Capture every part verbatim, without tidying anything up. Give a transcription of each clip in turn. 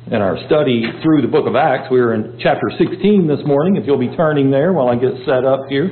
In our study through the book of Acts, we're in chapter sixteen this morning, if you'll be turning there while I get set up here.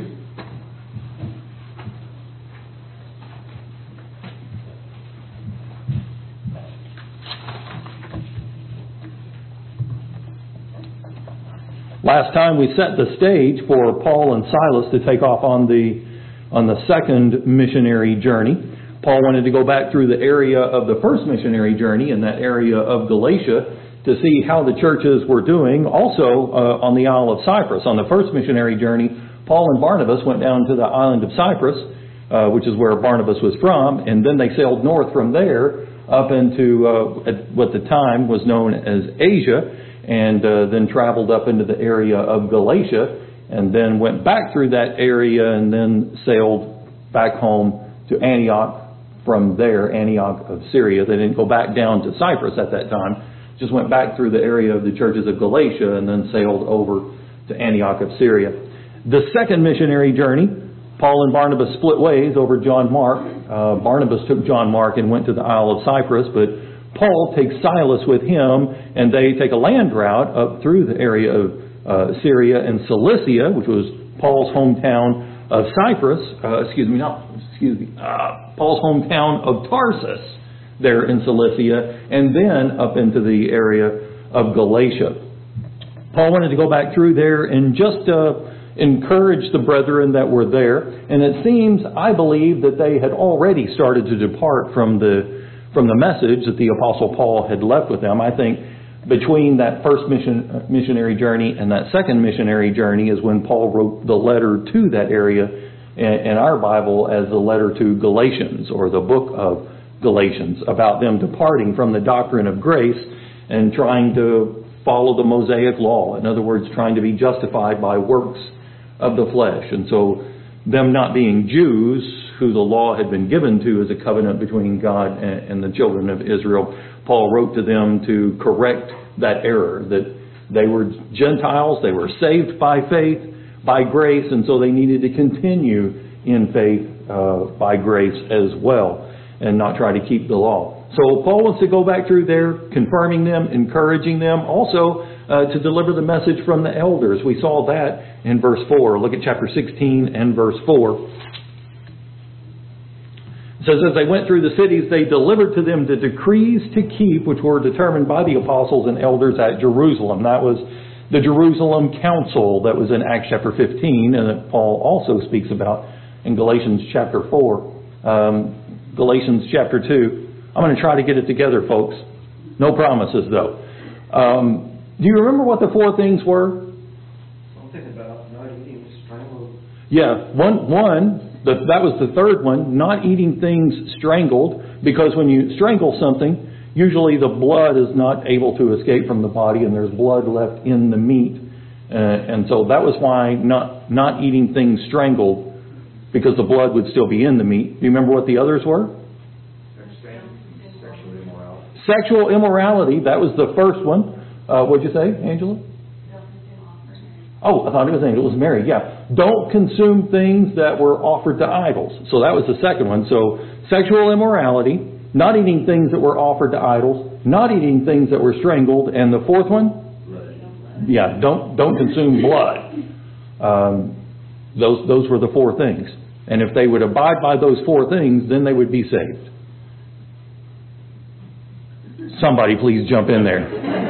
Last time we set the stage for Paul and Silas to take off on the on the second missionary journey. Paul wanted to go back through the area of the first missionary journey in that area of Galatia to see how the churches were doing. Also uh, on the Isle of Cyprus. On the first missionary journey, Paul and Barnabas went down to the island of Cyprus, uh, which is where Barnabas was from, and then they sailed north from there up into uh, at what the time was known as Asia, and uh, then traveled up into the area of Galatia, and then went back through that area and then sailed back home to Antioch from there, Antioch of Syria. They didn't go back down to Cyprus at that time. Just went back through the area of the churches of Galatia and then sailed over to Antioch of Syria. The second missionary journey, Paul and Barnabas split ways over John Mark. Uh, Barnabas took John Mark and went to the Isle of Cyprus, but Paul takes Silas with him, and they take a land route up through the area of uh, Syria and Cilicia, which was Paul's hometown of Cyprus. Uh, excuse me, not excuse me, uh, Paul's hometown of Tarsus, there in Cilicia, and then up into the area of Galatia. Paul wanted to go back through there and just uh, encourage the brethren that were there. And it seems, I believe, that they had already started to depart from the from the message that the Apostle Paul had left with them. I think between that first mission missionary journey and that second missionary journey is when Paul wrote the letter to that area in our Bible as the letter to Galatians, or the book of Galatians, about them departing from the doctrine of grace and trying to follow the Mosaic law. In other words, trying to be justified by works of the flesh. And so them not being Jews, who the law had been given to as a covenant between God and, and the children of Israel, Paul wrote to them to correct that error, that they were Gentiles, they were saved by faith, by grace, and so they needed to continue in faith uh, by grace as well, and not try to keep the law. So Paul wants to go back through there, confirming them, encouraging them, also uh, to deliver the message from the elders. We saw that in verse four. Look at chapter sixteen and verse four. It says, as they went through the cities, they delivered to them the decrees to keep, which were determined by the apostles and elders at Jerusalem. That was the Jerusalem Council that was in Acts chapter fifteen, and that Paul also speaks about in Galatians chapter four. Um, Galatians chapter two. I'm going to try to get it together, folks. No promises, though. Um, do you remember what the four things were? Something about not eating strangled. Yeah, one, one the, that was the third one, not eating things strangled, because when you strangle something, usually the blood is not able to escape from the body, and there's blood left in the meat. Uh, and so that was why not, not eating things strangled, because the blood would still be in the meat. Do you remember what the others were? Sexual immorality. Sexual immorality, that was the first one. Uh, what'd you say, Angela? Oh, I thought it was Angela. It was Mary, yeah. Don't consume things that were offered to idols. So that was the second one. So sexual immorality, not eating things that were offered to idols, not eating things that were strangled, and the fourth one? Blood. Yeah, don't don't consume blood. Um, those those were the four things. And if they would abide by those four things, then they would be saved. Somebody please jump in there.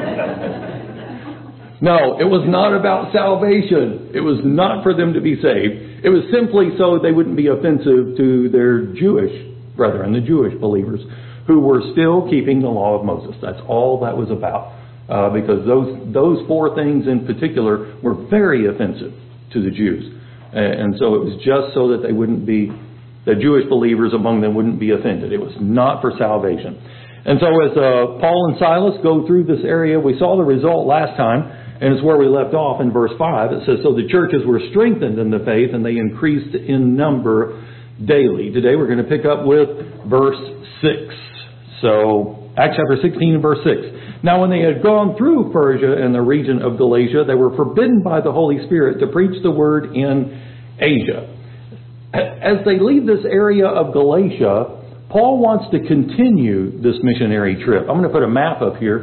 No, it was not about salvation. It was not for them to be saved. It was simply so they wouldn't be offensive to their Jewish brethren, the Jewish believers, who were still keeping the law of Moses. That's all that was about. Uh, because those those four things in particular were very offensive to the Jews. And so it was just so that they wouldn't be, the Jewish believers among them wouldn't be offended. It was not for salvation. And so as uh, Paul and Silas go through this area, we saw the result last time, and it's where we left off in verse five. It says, so the churches were strengthened in the faith, and they increased in number daily. Today we're going to pick up with verse six. So Acts chapter sixteen and verse six. Now when they had gone through Persia and the region of Galatia, they were forbidden by the Holy Spirit to preach the word in Asia. As they leave this area of Galatia, Paul wants to continue this missionary trip. I'm going to put a map up here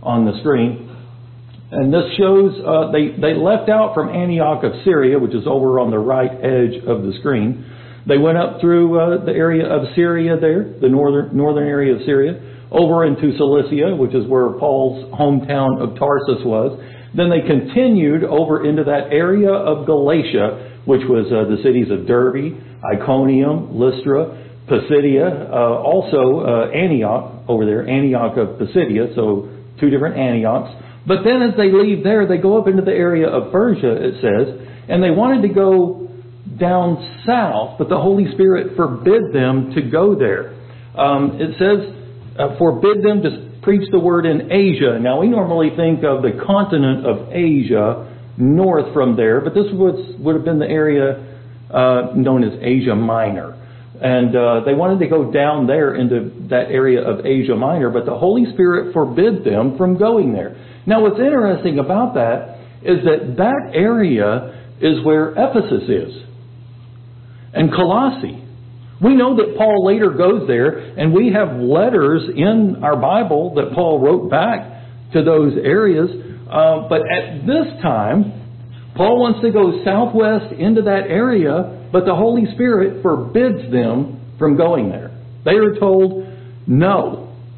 on the screen. And this shows uh, they, they left out from Antioch of Syria, which is over on the right edge of the screen. They went up through uh, the area of Syria there, the northern northern area of Syria, over into Cilicia, which is where Paul's hometown of Tarsus was. Then they continued over into that area of Galatia, which was uh, the cities of Derbe, Iconium, Lystra, Pisidia, uh, also uh, Antioch over there, Antioch of Pisidia, so two different Antiochs. But then as they leave there, they go up into the area of Persia, it says, and they wanted to go down south, but the Holy Spirit forbid them to go there. Um, it says, uh, forbid them to preach the word in Asia. Now, we normally think of the continent of Asia north from there, but this was, would have been the area uh, known as Asia Minor. And uh, they wanted to go down there into that area of Asia Minor, but the Holy Spirit forbid them from going there. Now, what's interesting about that is that that area is where Ephesus is, and Colossae. We know that Paul later goes there, and we have letters in our Bible that Paul wrote back to those areas. Uh, but at this time, Paul wants to go southwest into that area, but the Holy Spirit forbids them from going there. They are told no.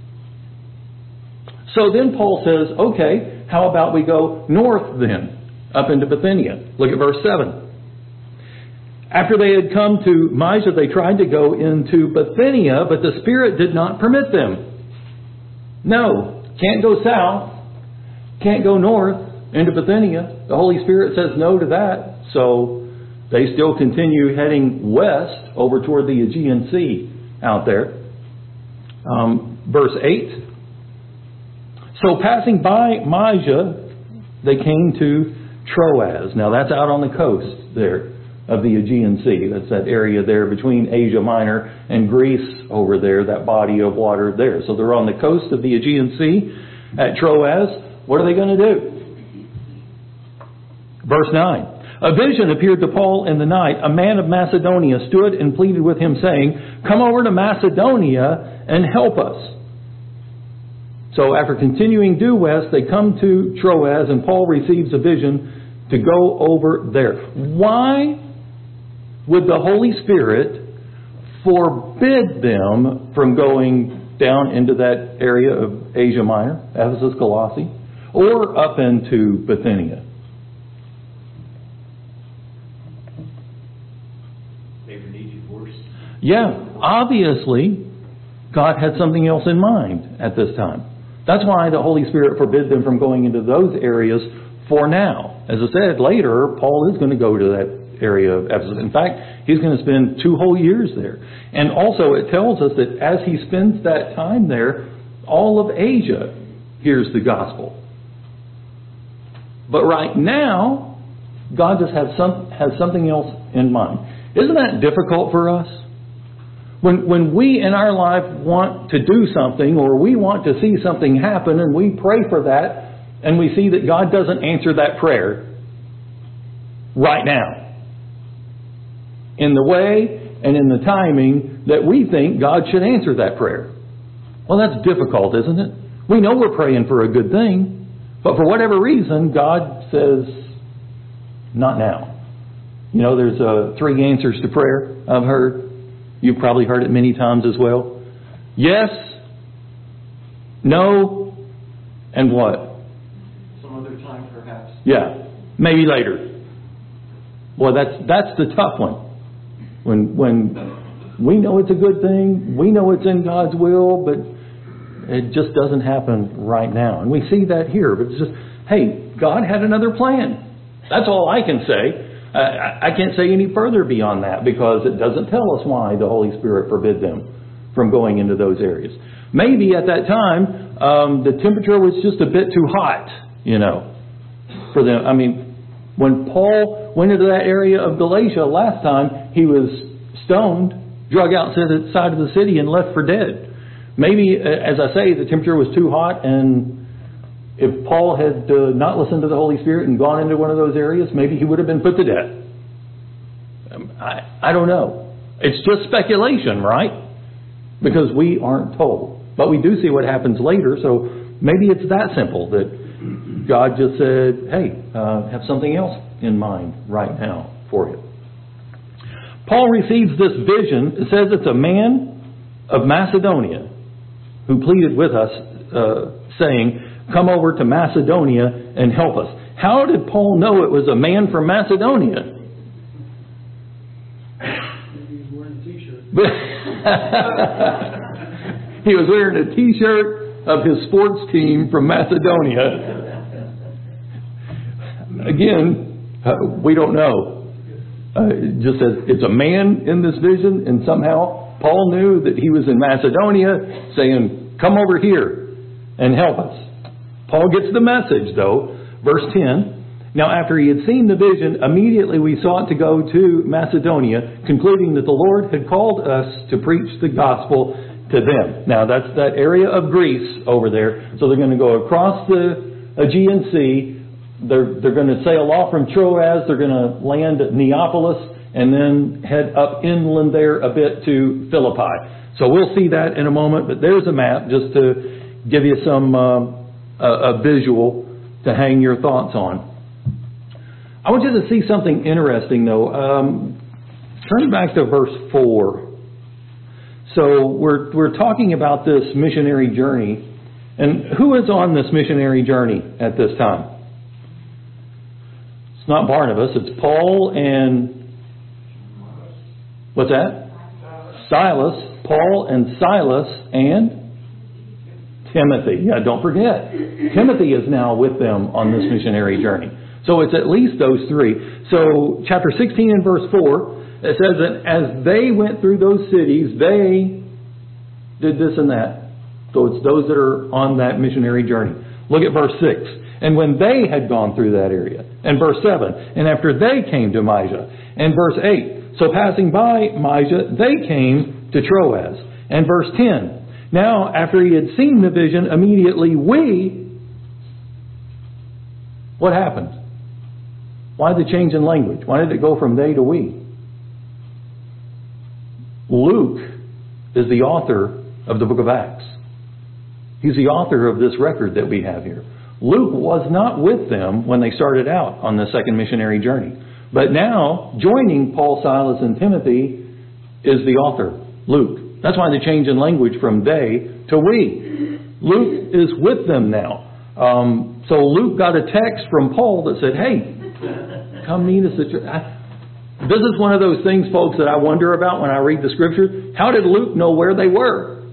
So then Paul says, okay, how about we go north then, up into Bithynia? Look at verse seven. After they had come to Mysia, they tried to go into Bithynia, but the Spirit did not permit them. No, can't go south, can't go north into Bithynia. The Holy Spirit says no to that. So they still continue heading west over toward the Aegean Sea out there. Um, verse eight. So passing by Mysia, they came to Troas. Now that's out on the coast there of the Aegean Sea. That's that area there between Asia Minor and Greece over there, that body of water there. So they're on the coast of the Aegean Sea at Troas. What are they going to do? Verse nine. A vision appeared to Paul in the night. A man of Macedonia stood and pleaded with him, saying, "Come over to Macedonia and help us." So after continuing due west, they come to Troas, and Paul receives a vision to go over there. Why would the Holy Spirit forbid them from going down into that area of Asia Minor, Ephesus, Colossae, or up into Bithynia? Yeah, obviously, God had something else in mind at this time. That's why the Holy Spirit forbid them from going into those areas for now. As I said, later, Paul is going to go to that area of Ephesus. In fact, he's going to spend two whole years there. And also, it tells us that as he spends that time there, all of Asia hears the gospel. But right now, God just has some has something else in mind. Isn't that difficult for us? When when we in our life want to do something, or we want to see something happen, and we pray for that, and we see that God doesn't answer that prayer right now, in the way and in the timing that we think God should answer that prayer. Well, that's difficult, isn't it? We know we're praying for a good thing, but for whatever reason, God says, not now. You know, there's uh, three answers to prayer I've heard. You've probably heard it many times as well. Yes, no, and what? Some other time, perhaps. Yeah, maybe later. Well, that's that's the tough one. When when we know it's a good thing, we know it's in God's will, but it just doesn't happen right now. And we see that here. But it's just, hey, God had another plan. That's all I can say. I can't say any further beyond that, because it doesn't tell us why the Holy Spirit forbid them from going into those areas. Maybe at that time, um, the temperature was just a bit too hot, you know, for them. I mean, when Paul went into that area of Galatia last time, he was stoned, drug outside of the city, and left for dead. Maybe, as I say, the temperature was too hot, and if Paul had uh, not listened to the Holy Spirit and gone into one of those areas, maybe he would have been put to death. Um, I, I don't know. It's just speculation, right? Because we aren't told. But we do see what happens later, so maybe it's that simple that God just said, hey, uh, have something else in mind right now for you. Paul receives this vision. It says it's a man of Macedonia who pleaded with us, uh, saying, come over to Macedonia and help us. How did Paul know it was a man from Macedonia? He was wearing a t-shirt. He was wearing a t-shirt of his sports team from Macedonia. Again, uh, we don't know. Uh, it just says it's a man in this vision, and somehow Paul knew that he was in Macedonia saying, come over here and help us. Paul gets the message, though. Verse ten, now after he had seen the vision, immediately we sought to go to Macedonia, concluding that the Lord had called us to preach the gospel to them. Now that's that area of Greece over there. So they're going to go across the Aegean Sea. They're, they're going to sail off from Troas. They're going to land at Neapolis and then head up inland there a bit to Philippi. So we'll see that in a moment. But there's a map just to give you some uh, a, a visual to hang your thoughts on. I want you to see something interesting, though. Um, turn back to verse four. So we're we're talking about this missionary journey, and who is on this missionary journey at this time? It's not Barnabas. It's Paul and what's that? Silas. Paul and Silas and Timothy. Yeah, don't forget. Timothy is now with them on this missionary journey. So it's at least those three. So chapter sixteen and verse four, it says that as they went through those cities, they did this and that. So it's those that are on that missionary journey. Look at verse six. And when they had gone through that area. And verse seven. And after they came to Mysia. And verse eight. So passing by Mysia, they came to Troas. And verse ten. Now, after he had seen the vision, immediately we... What happened? Why the change in language? Why did it go from they to we? Luke is the author of the book of Acts. He's the author of this record that we have here. Luke was not with them when they started out on the second missionary journey. But now, joining Paul, Silas, and Timothy is the author, Luke. That's why the change in language from they to we. Luke is with them now. Um, so Luke got a text from Paul that said, hey, come meet us at your... I, this is one of those things, folks, that I wonder about when I read the Scripture. How did Luke know where they were?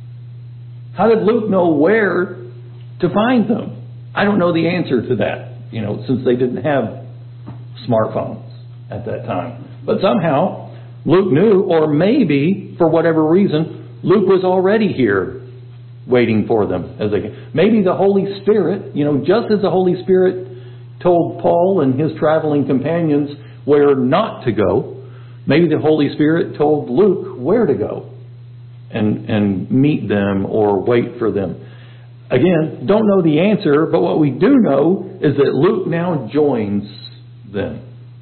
How did Luke know where to find them? I don't know the answer to that, you know, since they didn't have smartphones at that time. But somehow Luke knew, or maybe, for whatever reason, Luke was already here waiting for them as they came. Maybe the Holy Spirit, you know, just as the Holy Spirit told Paul and his traveling companions where not to go, maybe the Holy Spirit told Luke where to go and, and meet them or wait for them. Again, don't know the answer, but what we do know is that Luke now joins them.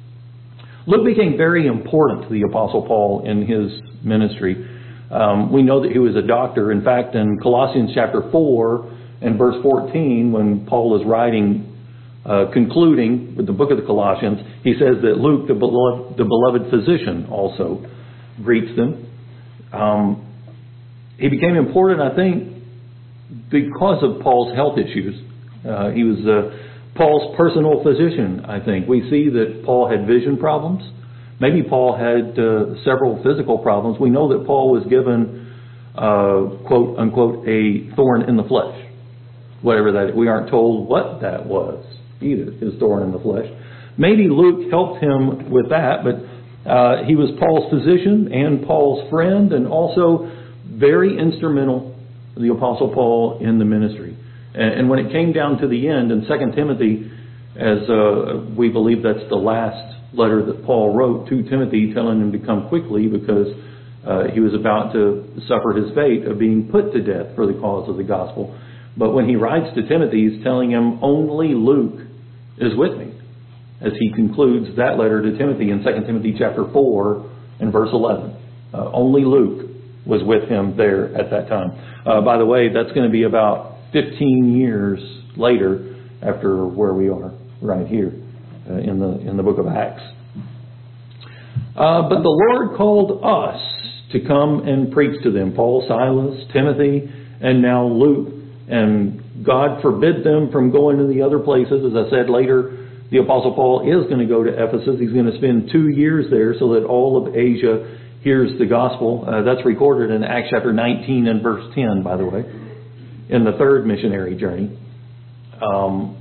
Luke became very important to the Apostle Paul in his ministry. Um, we know that he was a doctor. In fact, in Colossians chapter four and verse fourteen, when Paul is writing, uh, concluding with the book of the Colossians, he says that Luke, the beloved, the beloved physician, also greets them. Um, he became important, I think, because of Paul's health issues. Uh, he was uh, Paul's personal physician, I think. We see that Paul had vision problems. Maybe Paul had uh, several physical problems. We know that Paul was given, uh, quote unquote, a thorn in the flesh. Whatever that is. We aren't told what that was either, his thorn in the flesh. Maybe Luke helped him with that, but uh, he was Paul's physician and Paul's friend, and also very instrumental, the Apostle Paul, in the ministry. And when it came down to the end, in Second Timothy, as uh, we believe that's the last letter that Paul wrote to Timothy, telling him to come quickly because uh, he was about to suffer his fate of being put to death for the cause of the gospel. But when he writes to Timothy, he's telling him, only Luke is with me, as he concludes that letter to Timothy in Second Timothy chapter four and verse eleven. Uh, only Luke was with him there at that time. Uh, by the way, that's going to be about fifteen years later after where we are right here uh, in the in the book of Acts. Uh, but the Lord called us to come and preach to them. Paul, Silas, Timothy, and now Luke. And God forbid them from going to the other places. As I said later, the Apostle Paul is going to go to Ephesus. He's going to spend two years there so that all of Asia hears the gospel. Uh, that's recorded in Acts chapter nineteen and verse ten, by the way, in the third missionary journey. Um,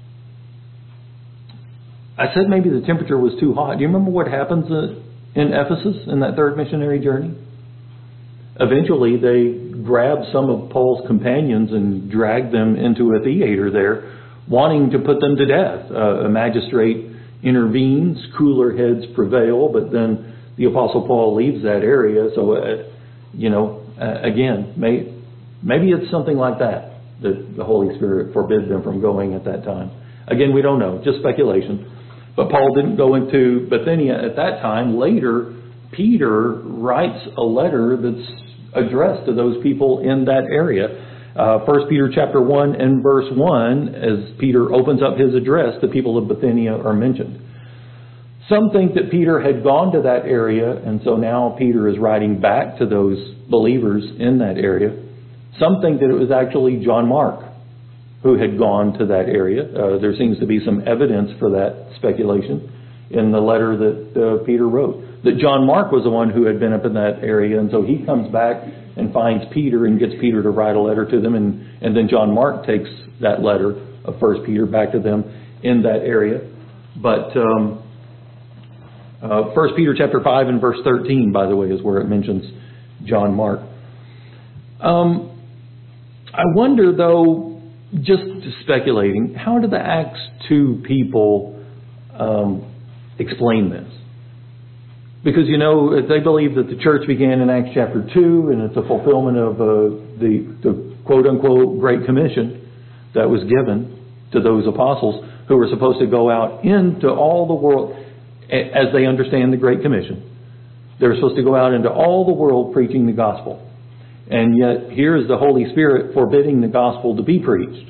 I said maybe the temperature was too hot. Do you remember what happens in Ephesus in that third missionary journey? Eventually, they grabbed some of Paul's companions and dragged them into a theater there, wanting to put them to death. Uh, a magistrate intervenes, cooler heads prevail, but then the Apostle Paul leaves that area. So, uh, you know, uh, again, may, maybe it's something like that, that the Holy Spirit forbid them from going at that time. Again, we don't know, just speculation. But Paul didn't go into Bithynia at that time. Later, Peter writes a letter that's addressed to those people in that area. Uh, First Peter chapter one and verse one, as Peter opens up his address, the people of Bithynia are mentioned. Some think that Peter had gone to that area, and so now Peter is writing back to those believers in that area. Some think that it was actually John Mark who had gone to that area. Uh, there seems to be some evidence for that speculation in the letter that uh, Peter wrote. That John Mark was the one who had been up in that area, and so he comes back and finds Peter and gets Peter to write a letter to them, and, and then John Mark takes that letter of First Peter back to them in that area. But um, uh, First Peter chapter five and verse thirteen, by the way, is where it mentions John Mark. Um, I wonder, though, just speculating, how do the Acts two people um, explain this? Because, you know, they believe that the church began in Acts chapter two, and it's a fulfillment of uh, the, the quote-unquote Great Commission that was given to those apostles who were supposed to go out into all the world, as they understand the Great Commission. They're supposed to go out into all the world preaching the gospel. And yet, here is the Holy Spirit forbidding the gospel to be preached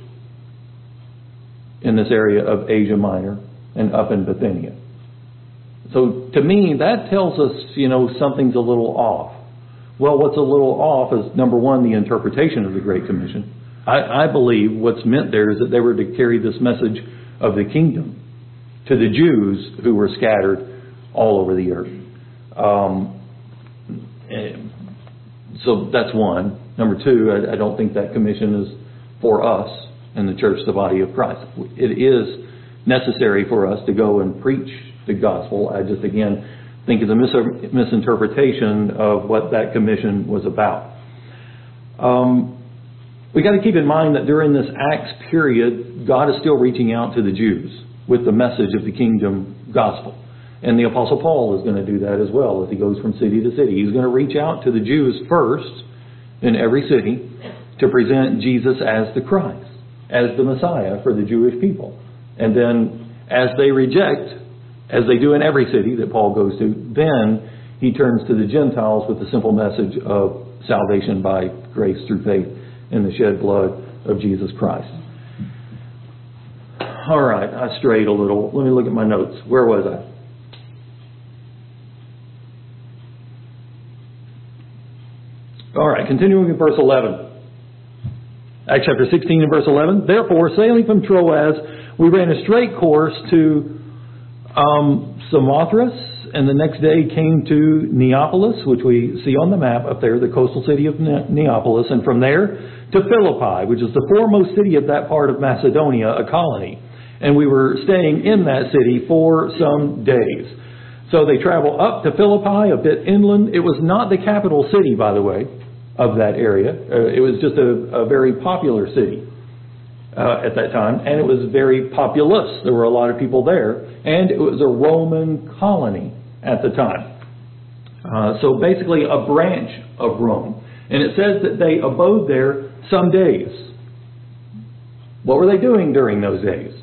in this area of Asia Minor and up in Bithynia. So to me, that tells us, you know, something's a little off. Well, what's a little off is, number one, the interpretation of the Great Commission. I, I believe what's meant there is that they were to carry this message of the kingdom to the Jews who were scattered all over the earth. Um, so that's one. Number two, I, I don't think that commission is for us in the church, the body of Christ. It is necessary for us to go and preach the gospel. I just, again, think it's a mis- misinterpretation of what that commission was about. Um, we got to keep in mind that during this Acts period, God is still reaching out to the Jews with the message of the kingdom gospel. And the Apostle Paul is going to do that as well as he goes from city to city. He's going to reach out to the Jews first in every city to present Jesus as the Christ, as the Messiah for the Jewish people. And then as they reject, as they do in every city that Paul goes to, then he turns to the Gentiles with the simple message of salvation by grace through faith in the shed blood of Jesus Christ. All right, I strayed a little. Let me look at my notes. Where was I? All right, continuing in verse eleven. Acts chapter sixteen and verse eleven. Therefore, sailing from Troas, we ran a straight course to um, Samothrace, and the next day came to Neapolis, which we see on the map up there, the coastal city of ne- Neapolis, and from there to Philippi, which is the foremost city of that part of Macedonia, a colony. And we were staying in that city for some days. So they travel up to Philippi, a bit inland. It was not the capital city, by the way, of that area. Uh, it was just a, a very popular city uh, at that time, and it was very populous. There were a lot of people there, and it was a Roman colony at the time. Uh, so basically a branch of Rome. And it says that they abode there some days. What were they doing during those days?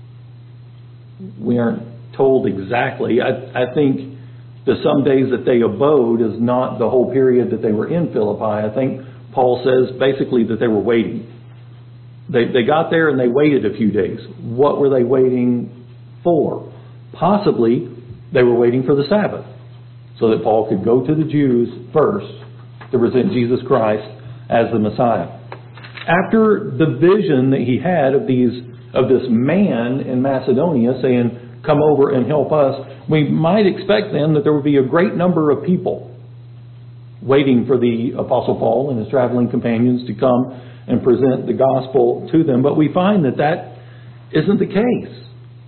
We aren't told exactly. I, I think the some days that they abode is not the whole period that they were in Philippi. I think Paul says basically that they were waiting. They, they got there and they waited a few days. What were they waiting for? Possibly they were waiting for the Sabbath, so that Paul could go to the Jews first to present Jesus Christ as the Messiah. After the vision that he had of these of this man in Macedonia saying, "Come over and help us," we might expect then that there would be a great number of people waiting for the Apostle Paul and his traveling companions to come and present the gospel to them. But we find that that isn't the case.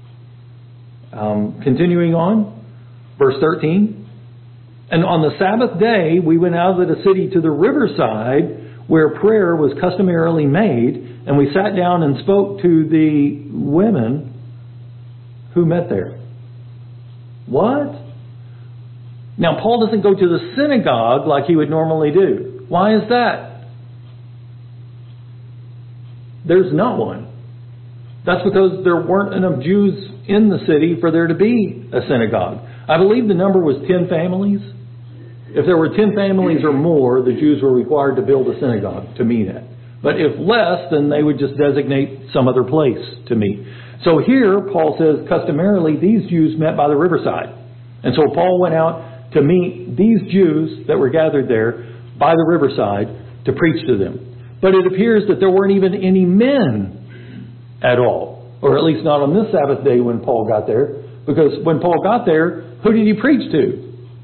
Um, continuing on, verse thirteen. "And on the Sabbath day we went out of the city to the riverside where prayer was customarily made, and we sat down and spoke to the women who met there." What? Now, Paul doesn't go to the synagogue like he would normally do. Why is that? There's not one. That's because there weren't enough Jews in the city for there to be a synagogue. I believe the number was ten families. If there were ten families or more, the Jews were required to build a synagogue to meet at. But if less, then they would just designate some other place to meet. So here, Paul says, customarily, these Jews met by the riverside. And so Paul went out to meet these Jews that were gathered there by the riverside to preach to them. But it appears that there weren't even any men at all. Or at least not on this Sabbath day when Paul got there. Because when Paul got there, who did he preach to?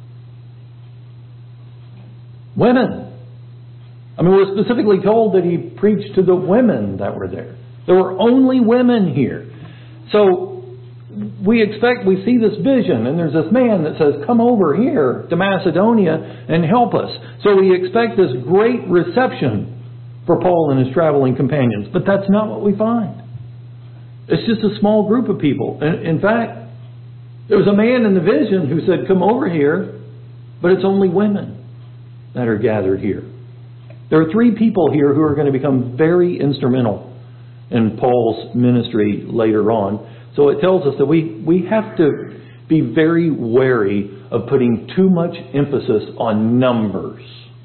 Women. I mean, we're specifically told that he preached to the women that were there. There were only women here. So we expect, we see this vision, and there's this man that says, "Come over here to Macedonia and help us." So we expect this great reception for Paul and his traveling companions. But that's not what we find. It's just a small group of people. In fact, there was a man in the vision who said, "Come over here," but it's only women that are gathered here. There are three people here who are going to become very instrumental in Paul's ministry later on. So it tells us that we, we have to be very wary of putting too much emphasis on numbers.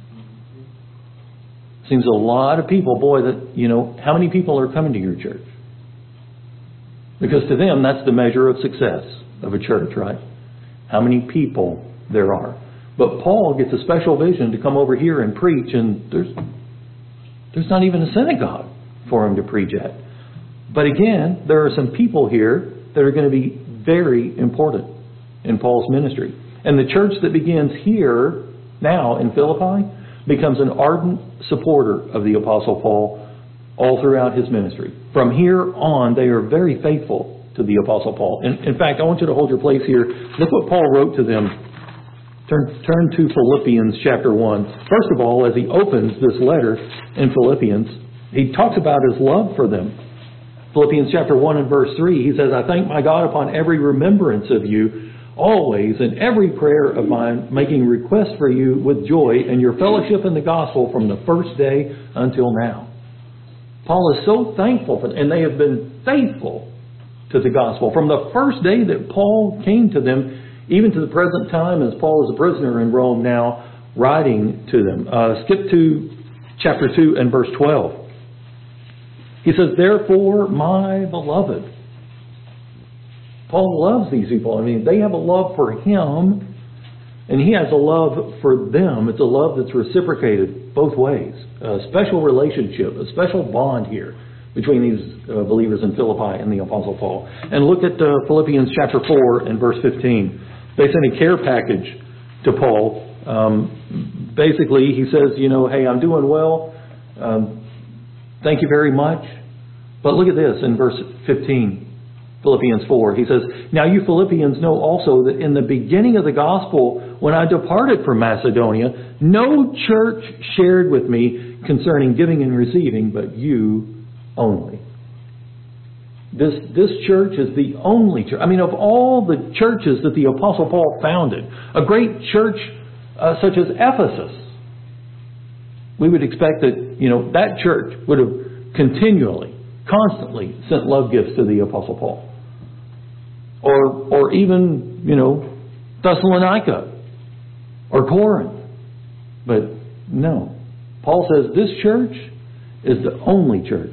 Seems a lot of people, boy, that, you know, how many people are coming to your church? Because to them, that's the measure of success of a church, right? How many people there are. But Paul gets a special vision to come over here and preach, and there's there's not even a synagogue for him to preach at. But again, there are some people here that are going to be very important in Paul's ministry. And the church that begins here now in Philippi becomes an ardent supporter of the Apostle Paul all throughout his ministry. From here on, they are very faithful to the Apostle Paul. In, in fact, I want you to hold your place here. Look what Paul wrote to them. Turn, turn to Philippians chapter one. First of all, as he opens this letter in Philippians, he talks about his love for them. Philippians chapter one and verse three, he says, "I thank my God upon every remembrance of you, always in every prayer of mine, making request for you with joy and your fellowship in the gospel from the first day until now." Paul is so thankful for them, and they have been faithful to the gospel from the first day that Paul came to them, even to the present time as Paul is a prisoner in Rome now, writing to them. Uh, skip to chapter two and verse twelve. He says, "Therefore, my beloved." Paul loves these people. I mean, they have a love for him, and he has a love for them. It's a love that's reciprocated both ways. A special relationship, a special bond here between these uh, believers in Philippi and the Apostle Paul. And look at uh, Philippians chapter four and verse fifteen. They send a care package to Paul. Um, basically, he says, you know, "Hey, I'm doing well. Um, thank you very much." But look at this in verse fifteen, Philippians four. He says, "Now you Philippians know also that in the beginning of the gospel, when I departed from Macedonia, no church shared with me concerning giving and receiving, but you only." This, this church is the only church. I mean, of all the churches that the Apostle Paul founded, a great church uh, such as Ephesus, we would expect that, you know, that church would have continually, constantly sent love gifts to the Apostle Paul. Or, or even, you know, Thessalonica or Corinth. But no. Paul says this church is the only church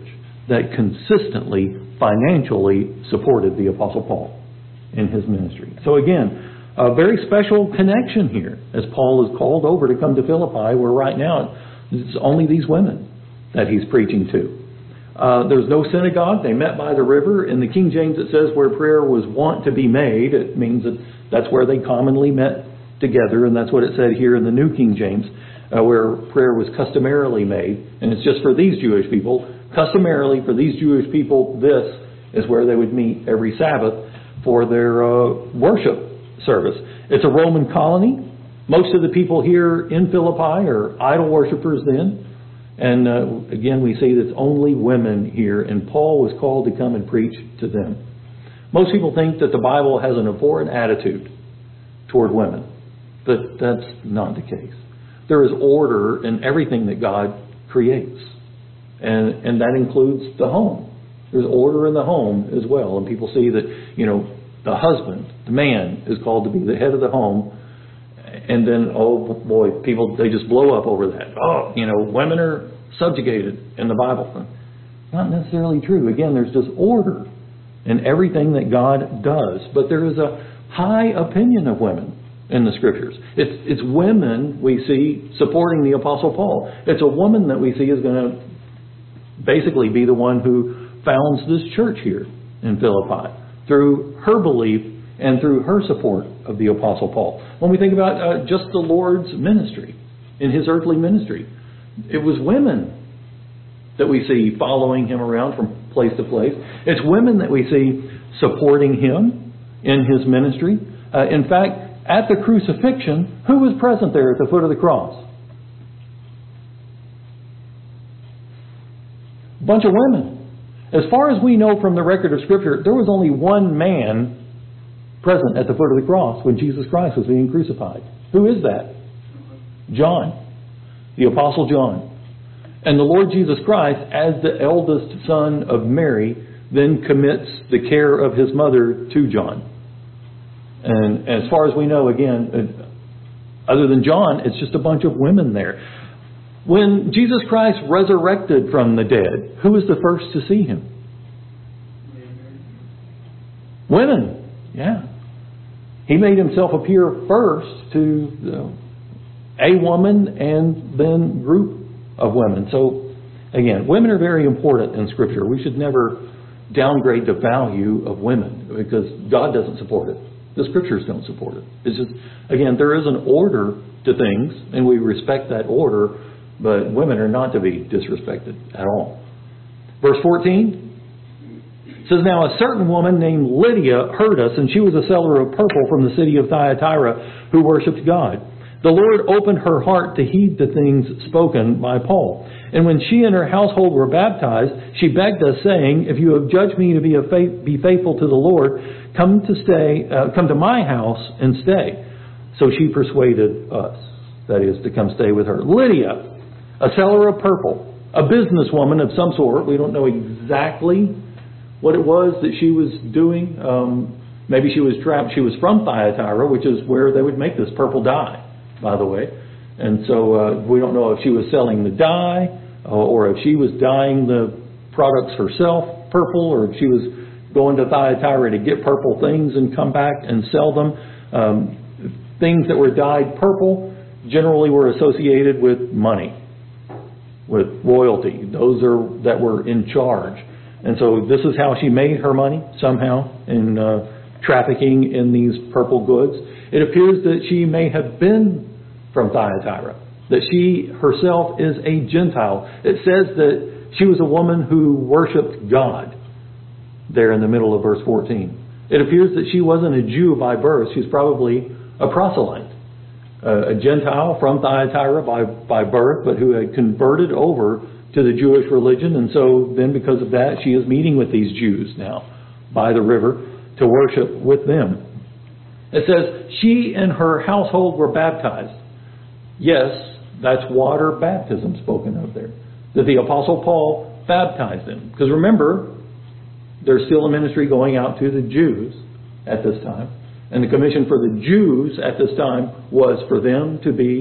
that consistently, financially supported the Apostle Paul in his ministry. So again, a very special connection here as Paul is called over to come to Philippi, where right now it's only these women that he's preaching to. Uh, there's no synagogue. They met by the river. In the King James it says where prayer was wont to be made. It means that that's where they commonly met together, and that's what it said here in the New King James, uh, where prayer was customarily made. And it's just for these Jewish people. Customarily, for these Jewish people, this is where they would meet every Sabbath for their uh, worship service. It's a Roman colony. Most of the people here in Philippi are idol worshippers then. And uh, again, we see that it's only women here, and Paul was called to come and preach to them. Most people think that the Bible has an abhorrent attitude toward women, but that's not the case. There is order in everything that God creates, and and that includes the home. There's order in the home as well, and people see that, you know, the husband, the man, is called to be the head of the home. And then, oh boy, people, they just blow up over that. Oh, you know, women are subjugated in the Bible. Not necessarily true. Again, there's just order in everything that God does. But there is a high opinion of women in the Scriptures. It's, it's women we see supporting the Apostle Paul. It's a woman that we see is going to basically be the one who founds this church here in Philippi through her belief and through her support of the Apostle Paul. When we think about uh, just the Lord's ministry, in His earthly ministry, it was women that we see following Him around from place to place. It's women that we see supporting Him in His ministry. Uh, in fact, at the crucifixion, who was present there at the foot of the cross? A bunch of women. As far as we know from the record of Scripture, there was only one man present at the foot of the cross when Jesus Christ was being crucified. Who is that? John, the Apostle John. And the Lord Jesus Christ, as the eldest son of Mary, then commits the care of His mother to John. And as far as we know, again, other than John, it's just a bunch of women there. When Jesus Christ resurrected from the dead, who was the first to see Him? Women. Yeah. He made Himself appear first to a woman and then group of women. So, again, women are very important in Scripture. We should never downgrade the value of women because God doesn't support it. The Scriptures don't support it. It's just, again, there is an order to things, and we respect that order, but women are not to be disrespected at all. Verse fourteen. It says, now a certain woman named Lydia heard us, and she was a seller of purple from the city of Thyatira who worshipped God. The Lord opened her heart to heed the things spoken by Paul. And when she and her household were baptized, she begged us, saying, if you have judged me to be, a faith, be faithful to the Lord, come to stay, uh, come to my house and stay. So she persuaded us, that is, to come stay with her. Lydia, a seller of purple, a businesswoman of some sort. We don't know exactly what it was that she was doing. Um, maybe she was trapped. She was from Thyatira, which is where they would make this purple dye, by the way. And so uh, we don't know if she was selling the dye uh, or if she was dyeing the products herself purple, or if she was going to Thyatira to get purple things and come back and sell them. Um, things that were dyed purple generally were associated with money, with royalty. Those are that were in charge. And so this is how she made her money, somehow, in uh, trafficking in these purple goods. It appears that she may have been from Thyatira, that she herself is a Gentile. It says that she was a woman who worshipped God there in the middle of verse fourteen. It appears that she wasn't a Jew by birth. She's probably a proselyte, a Gentile from Thyatira by, by birth, but who had converted over to the Jewish religion. And so then because of that, she is meeting with these Jews now by the river to worship with them. It says, she and her household were baptized. Yes, that's water baptism spoken of there. That the Apostle Paul baptized them. Because remember, there's still a ministry going out to the Jews at this time. And the commission for the Jews at this time was for them to be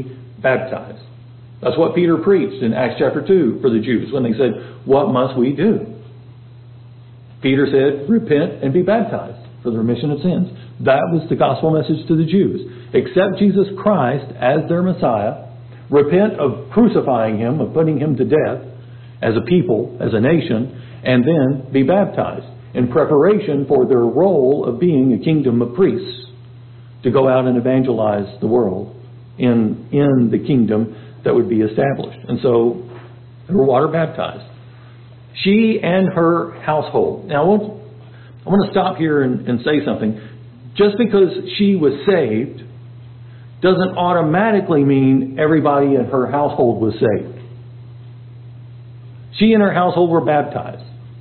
baptized. That's what Peter preached in Acts chapter two for the Jews when they said, what must we do Peter said, repent and be baptized for the remission of sins. That was the gospel message to the Jews. Accept Jesus Christ as their Messiah. Repent of crucifying Him, of putting Him to death as a people, as a nation, and then be baptized in preparation for their role of being a kingdom of priests to go out and evangelize the world in, in the kingdom that would be established. And so they were water baptized. She and her household. Now I want, I want to stop here and, and say something. Just because she was saved doesn't automatically mean everybody in her household was saved. She and her household were baptized.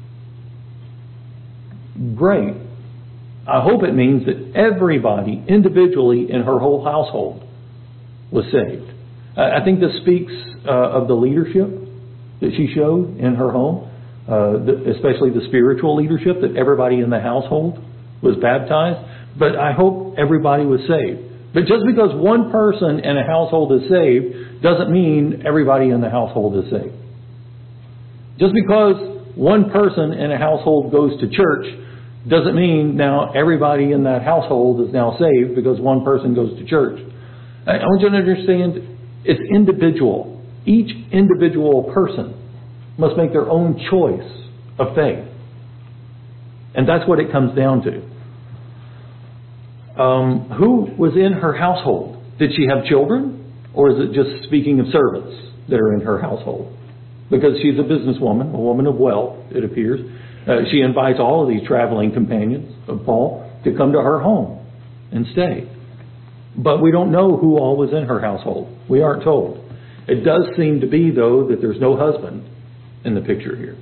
Great. I hope it means that everybody individually in her whole household was saved. I think this speaks uh, of the leadership that she showed in her home, uh, the, especially the spiritual leadership, that everybody in the household was baptized. But I hope everybody was saved. But just because one person in a household is saved doesn't mean everybody in the household is saved. Just because one person in a household goes to church doesn't mean now everybody in that household is now saved because one person goes to church. I want you to understand it's individual. Each individual person must make their own choice of faith. And that's what it comes down to. Um, who was in her household? Did she have children? Or is it just speaking of servants that are in her household? Because she's a businesswoman, a woman of wealth, it appears. Uh, she invites all of these traveling companions of Paul to come to her home and stay. But we don't know who all was in her household. We aren't told. It does seem to be, though, that there's no husband in the picture here.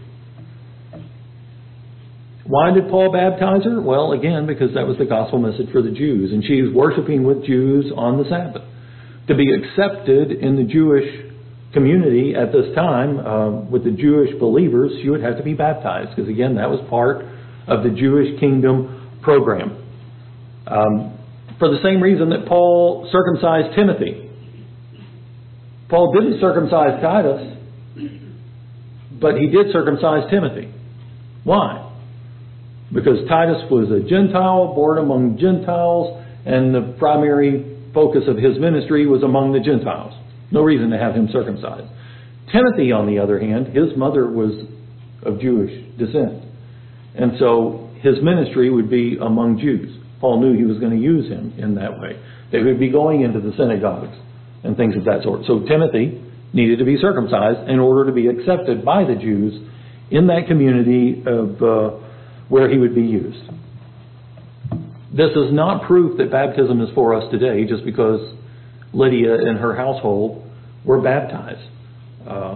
Why did Paul baptize her? Well, again, because that was the gospel message for the Jews. And she was worshiping with Jews on the Sabbath. To be accepted in the Jewish community at this time, uh, with the Jewish believers, she would have to be baptized. Because, again, that was part of the Jewish kingdom program. Um, for the same reason that Paul circumcised Timothy. Paul didn't circumcise Titus, but he did circumcise Timothy. Why? Because Titus was a Gentile, born among Gentiles, and the primary focus of his ministry was among the Gentiles. No reason to have him circumcised. Timothy, on the other hand, his mother was of Jewish descent. And so his ministry would be among Jews. Paul knew he was going to use him in that way. They would be going into the synagogues and things of that sort. So Timothy needed to be circumcised in order to be accepted by the Jews in that community of uh, where he would be used. This is not proof that baptism is for us today just because Lydia and her household were baptized. Uh,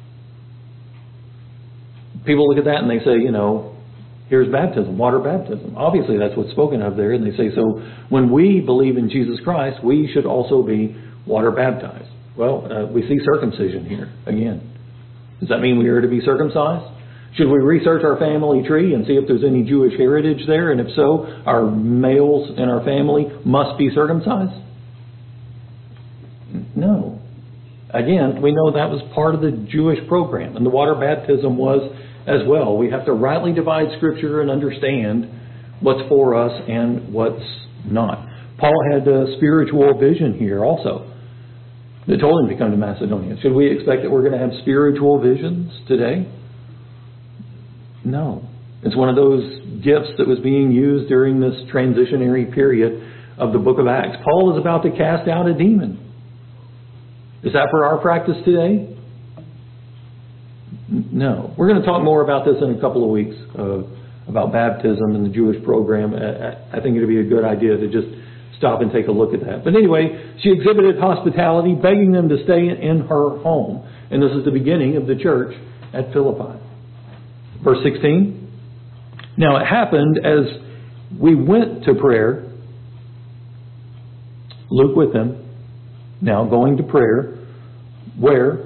people look at that and they say, you know, here's baptism, water baptism. Obviously that's what's spoken of there. And they say, so when we believe in Jesus Christ, we should also be water baptized. Well, uh, we see circumcision here again. Does that mean we are to be circumcised? Should we research our family tree and see if there's any Jewish heritage there? And if so, our males in our family must be circumcised? No. Again, we know that was part of the Jewish program, and the water baptism was as well. We have to rightly divide Scripture and understand what's for us and what's not. Paul had a spiritual vision here also that told him to come to Macedonia. Should we expect that we're going to have spiritual visions today? No. It's one of those gifts that was being used during this transitionary period of the book of Acts. Paul is about to cast out a demon. Is that for our practice today? No. We're going to talk more about this in a couple of weeks, uh, about baptism and the Jewish program. I, I think it would be a good idea to just stop and take a look at that. But anyway, she exhibited hospitality, begging them to stay in her home. And this is the beginning of the church at Philippi. Verse sixteen. Now it happened as we went to prayer, Luke with them, now going to prayer, where?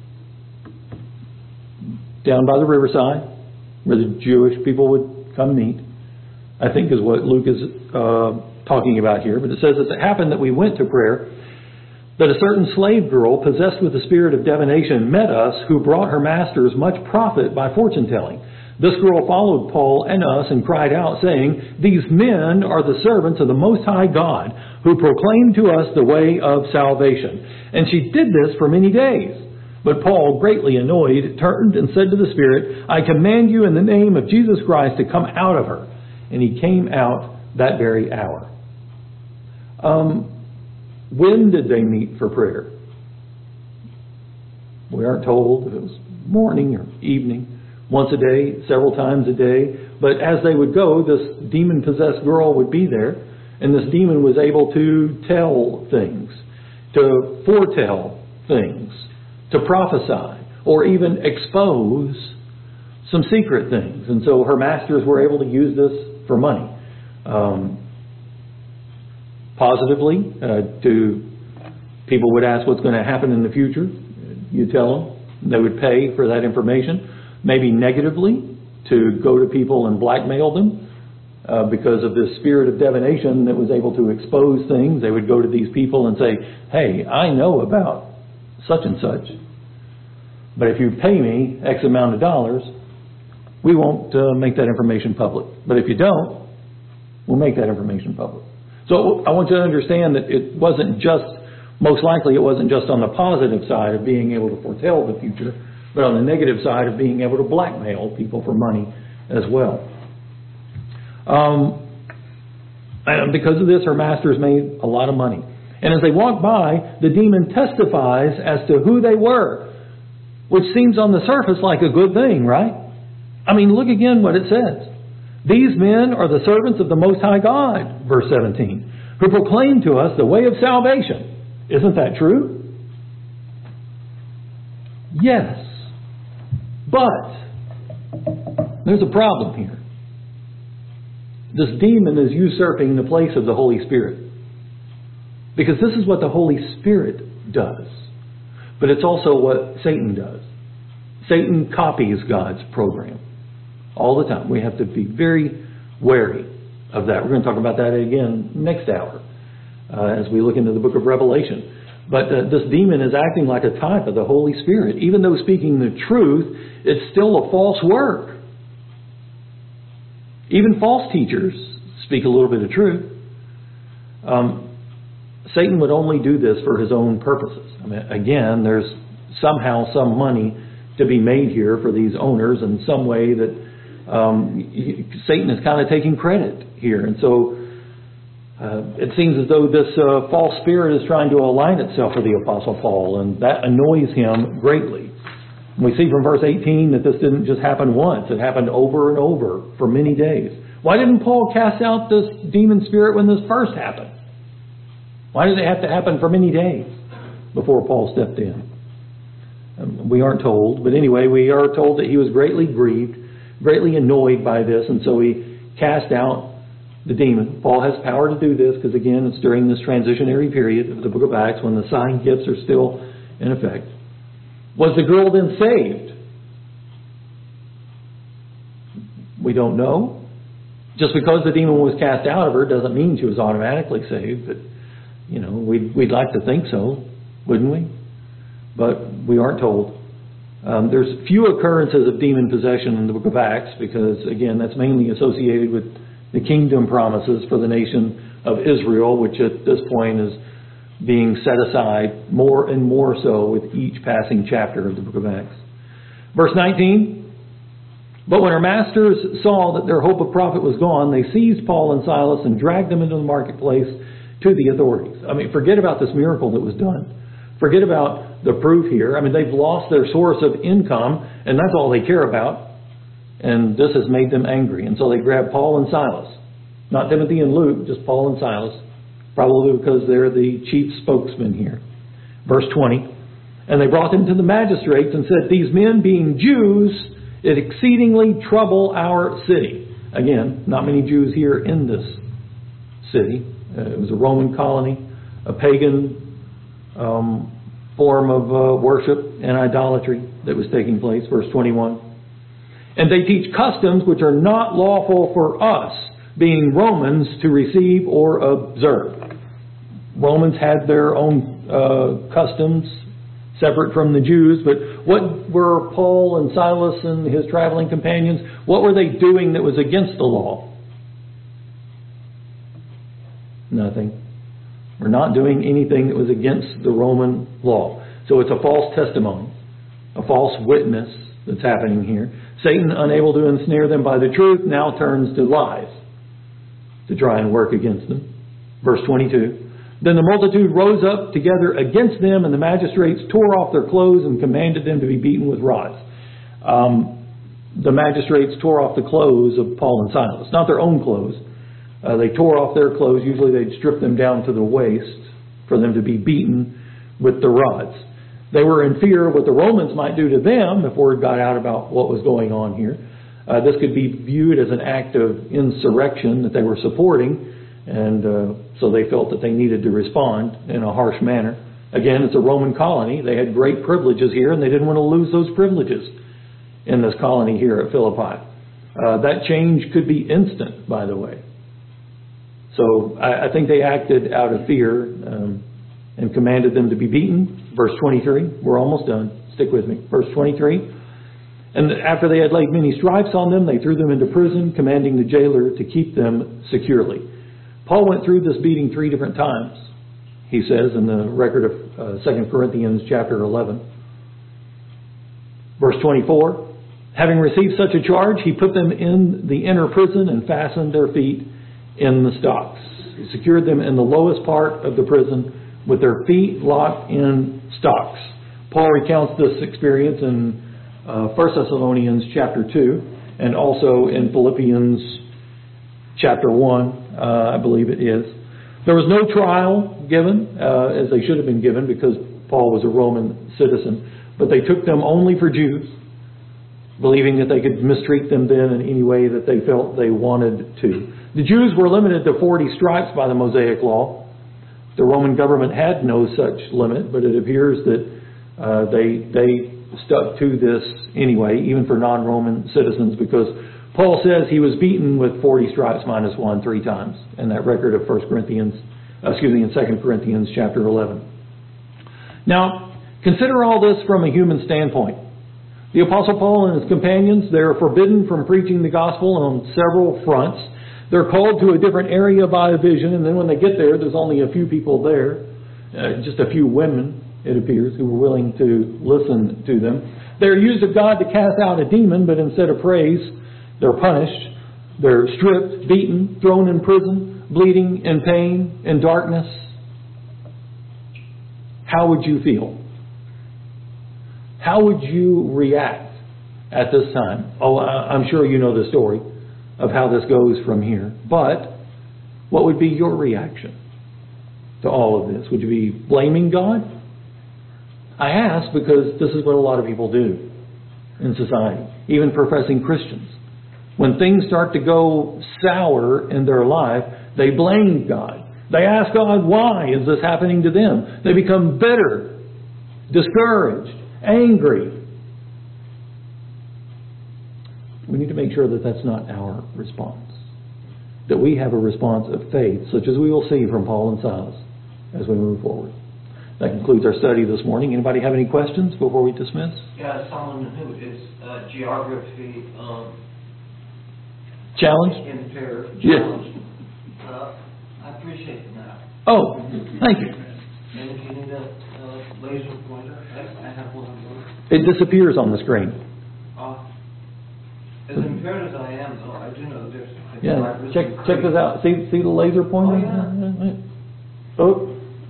Down by the riverside, where the Jewish people would come meet, I think is what Luke is uh, talking about here. But it says, as it happened that we went to prayer, that a certain slave girl possessed with the spirit of divination met us, who brought her masters much profit by fortune telling. This girl followed Paul and us and cried out, saying, "These men are the servants of the Most High God, who proclaim to us the way of salvation." And she did this for many days. But Paul, greatly annoyed, turned and said to the Spirit, "I command you in the name of Jesus Christ to come out of her." And he came out that very hour. Um, when did they meet for prayer? We aren't told if it was morning or evening, once a day, several times a day. But as they would go, this demon-possessed girl would be there, and this demon was able to tell things, to foretell things, to prophesy, or even expose some secret things. And so her masters were able to use this for money. Um, positively, uh, to people would ask what's going to happen in the future. You tell them. They would pay for that information. Maybe negatively, to go to people and blackmail them. Uh, because of this spirit of divination that was able to expose things, they would go to these people and say, "Hey, I know about such and such. But if you pay me X amount of dollars, we won't uh, make that information public. But if you don't, we'll make that information public." So I want you to understand that it wasn't just, most likely it wasn't just on the positive side of being able to foretell the future, but on the negative side of being able to blackmail people for money as well. Um, and because of this, her masters made a lot of money. And as they walked by, the demon testifies as to who they were, which seems on the surface like a good thing, right? I mean, look again what it says. "These men are the servants of the Most High God," verse seventeen, "who proclaim to us the way of salvation." Isn't that true? Yes. But there's a problem here. This demon is usurping the place of the Holy Spirit. Because this is what the Holy Spirit does. But it's also what Satan does. Satan copies God's program all the time. We have to be very wary of that. We're going to talk about that again next hour uh, as we look into the book of Revelation. But uh, this demon is acting like a type of the Holy Spirit. Even though speaking the truth, it's still a false work. Even false teachers speak a little bit of truth. Um, Satan would only do this for his own purposes. I mean, again, there's somehow some money to be made here for these owners in some way that um, Satan is kind of taking credit here. And so uh, it seems as though this uh, false spirit is trying to align itself with the Apostle Paul, and that annoys him greatly. We see from verse eighteen that this didn't just happen once. It happened over and over for many days. Why didn't Paul cast out this demon spirit when this first happened? Why did it have to happen for many days before Paul stepped in? Um, we aren't told. But anyway, we are told that he was greatly grieved, greatly annoyed by this, and so he cast out the demon. Paul has power to do this because, again, it's during this transitionary period of the book of Acts when the sign gifts are still in effect. Was the girl then saved? We don't know. Just because the demon was cast out of her doesn't mean she was automatically saved. But, you know, we'd, we'd like to think so, wouldn't we? But we aren't told. Um, there's few occurrences of demon possession in the book of Acts because, again, that's mainly associated with the kingdom promises for the nation of Israel, which at this point is being set aside more and more so with each passing chapter of the book of Acts. Verse nineteen, "But when her masters saw that their hope of profit was gone, they seized Paul and Silas and dragged them into the marketplace to the authorities." I mean, forget about this miracle that was done. Forget about the proof here. I mean, they've lost their source of income, and that's all they care about. And this has made them angry. And so they grabbed Paul and Silas. Not Timothy and Luke, just Paul and Silas. Probably because they're the chief spokesman here. Verse twenty, "And they brought them to the magistrates and said, 'These men, being Jews, it exceedingly trouble our city.'" Again, not many Jews here in this city. Uh, it was a Roman colony, a pagan um, form of uh, worship and idolatry that was taking place. Verse twenty-one, "And they teach customs which are not lawful for us, being Romans, to receive or observe." Romans had their own uh, customs separate from the Jews, but What were Paul and Silas and his traveling companions, what were they doing that was against the law? Nothing. We're not doing anything that was against the Roman law. So it's a false testimony, a false witness that's happening here. Satan, unable to ensnare them by the truth, now turns to lies to try and work against them. Verse twenty-two. Then the multitude rose up together against them, and the magistrates tore off their clothes and commanded them to be beaten with rods. Um, the magistrates tore off the clothes of Paul and Silas, not their own clothes. Uh, they tore off their clothes. Usually they'd strip them down to the waist for them to be beaten with the rods. They were in fear of what the Romans might do to them if word got out about what was going on here. Uh, this could be viewed as an act of insurrection that they were supporting, and uh, so they felt that they needed to respond in a harsh manner. Again, it's a Roman colony. They had great privileges here, and they didn't want to lose those privileges in this colony here at Philippi. Uh, that change could be instant, by the way. So I, I think they acted out of fear um, and commanded them to be beaten. Verse twenty-three. We're almost done. Stick with me. Verse twenty-three. And after they had laid many stripes on them, they threw them into prison, commanding the jailer to keep them securely. Paul went through this beating three different times, he says in the record of uh, Second Corinthians chapter eleven. Verse twenty-four. Having received such a charge, he put them in the inner prison and fastened their feet in the stocks. He secured them in the lowest part of the prison with their feet locked in stocks. Paul recounts this experience in uh, First Thessalonians chapter two and also in Philippians chapter one, uh, I believe it is. There was no trial given, uh, as they should have been given because Paul was a Roman citizen, but they took them only for Jews, believing that they could mistreat them then in any way that they felt they wanted to. The Jews were limited to forty stripes by the Mosaic law. The Roman government had no such limit, but it appears that uh, they they stuck to this anyway, even for non-Roman citizens, because Paul says he was beaten with forty stripes minus one three times in that record of First Corinthians, uh, excuse me, in Second Corinthians chapter eleven. Now, consider all this from a human standpoint. The Apostle Paul and his companions, they are forbidden from preaching the gospel on several fronts. They're called to a different area by a vision, and then when they get there, there's only a few people there, uh, just a few women, it appears, who were willing to listen to them. They're used of God to cast out a demon, but instead of praise, they're punished. They're stripped, beaten, thrown in prison, bleeding, in pain, in darkness. How would you feel? How would you react at this time? Oh, I'm sure you know the story of how this goes from here. But what would be your reaction to all of this? Would you be blaming God? I ask because this is what a lot of people do in society, even professing Christians. When things start to go sour in their life, they blame God. They ask God, why is this happening to them? They become bitter, discouraged, angry. We need to make sure that that's not our response. That we have a response of faith, such as we will see from Paul and Silas as we move forward. That concludes our study this morning. Anybody have any questions before we dismiss? Yeah, someone who is uh, geography um, Challenged? impaired. Yes. Challenged. Uh, I appreciate that. Oh, thank you. And if you need a uh, laser pointer, I, I have one of those. It disappears on the screen. Uh, as impaired as I am, though, I do know there's something. Yeah, check check this out. See see the laser pointer? Oh, yeah. Oh.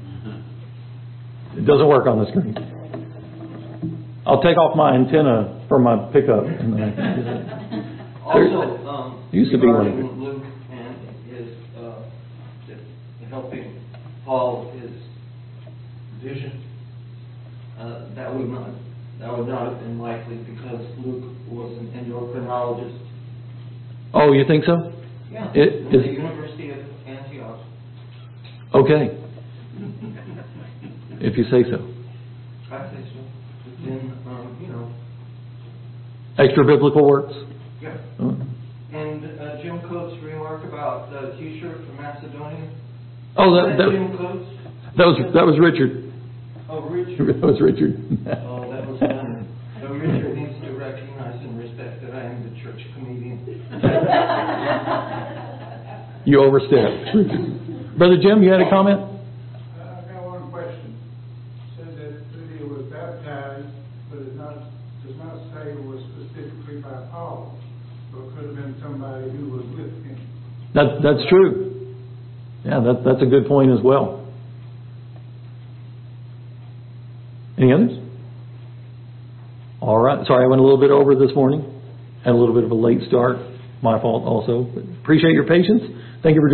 It doesn't work on the screen. I'll take off my antenna for my pickup. And then I can use it. Also, um, used to be one of regarding Luke and his uh, helping Paul his vision, uh, that would not that would not have been likely because Luke was an endocrinologist. Oh, you think so? Yeah. It, at the is, University of Antioch. okay. If you say so. I say so. It's in, um, you know. Extra biblical works? Yeah. Oh. And uh, Jim Coates' remark about the T-shirt from Macedonia. Oh, that, that, Jim Coates? that was that was Richard. Oh, Richard. That was Richard. Oh, that was fun. You overstepped. Brother Jim, you had a comment? I got one question. Said that Lydia was baptized, but it not, does not say it was specifically by Paul. So it could have been somebody who was with him. That, that's true. Yeah, that, that's a good point as well. Any others? All right. Sorry, I went a little bit over this morning. Had a little bit of a late start. My fault also. But appreciate your patience. Thank you for joining.